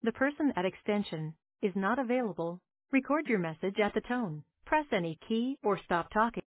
The person at extension is not available. Record your message at the tone. Press any key or stop talking.